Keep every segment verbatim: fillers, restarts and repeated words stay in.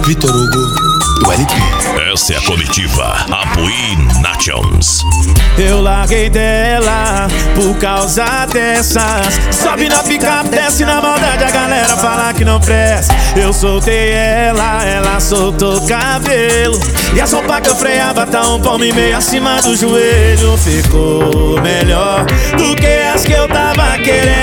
Vitor Hugo do L P. Essa é a comitiva Apuí Nations. Eu larguei dela por causa dessas. Sobe na picape, desce na maldade, a galera fala que não presta. Eu soltei ela, ela soltou o cabelo. E a sopa que eu freava tá um palmo e meio acima do joelho. Ficou melhor do que as que eu tava querendo.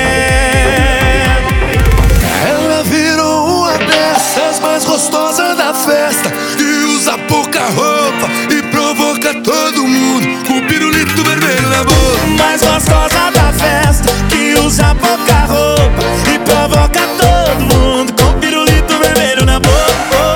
Ela virou uma dessas mais gostosas da festa, que usa pouca roupa e provoca todo mundo com o pirulito vermelho na boca. Mais gostosa da festa, que usa pouca roupa e provoca todo mundo com o pirulito vermelho na boca.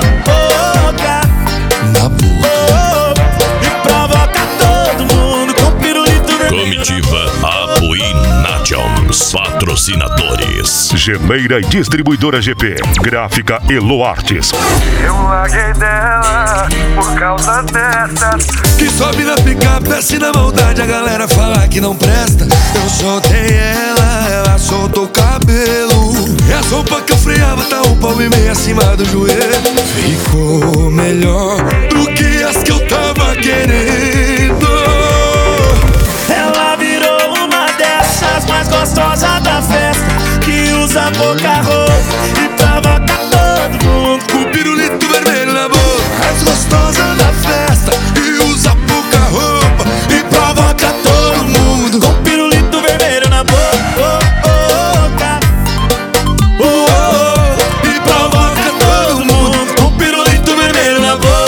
Na boca. E provoca todo mundo com o pirulito vermelho. Comitiva Apuí Nations. Patrocinadores: Gemeira e Distribuidora G P, Gráfica Elo Artes. Eu larguei dela por causa dessas. Que sobe na picape, desce na maldade, a galera fala que não presta. Eu soltei ela, ela soltou o cabelo. E a sopa que eu freava tá um palmo e meio acima do joelho. Ficou melhor do que as que eu tava querendo. Ela virou uma dessas mais gostosas da festa, que usa pouca roupa e provoca todo mundo com o pirulito vermelho na boca. Mais gostosa da festa, que usa pouca roupa e provoca todo mundo com o pirulito vermelho na boca. Oh, oh, e provoca todo mundo com o pirulito vermelho na boca.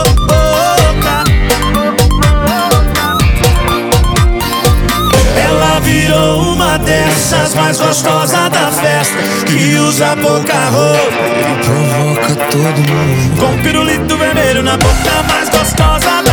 Ela virou uma dessas mais gostosas da festa, que usa pouca roupa e provoca todo mundo com o pirulito vermelho na boca. Mais gostosa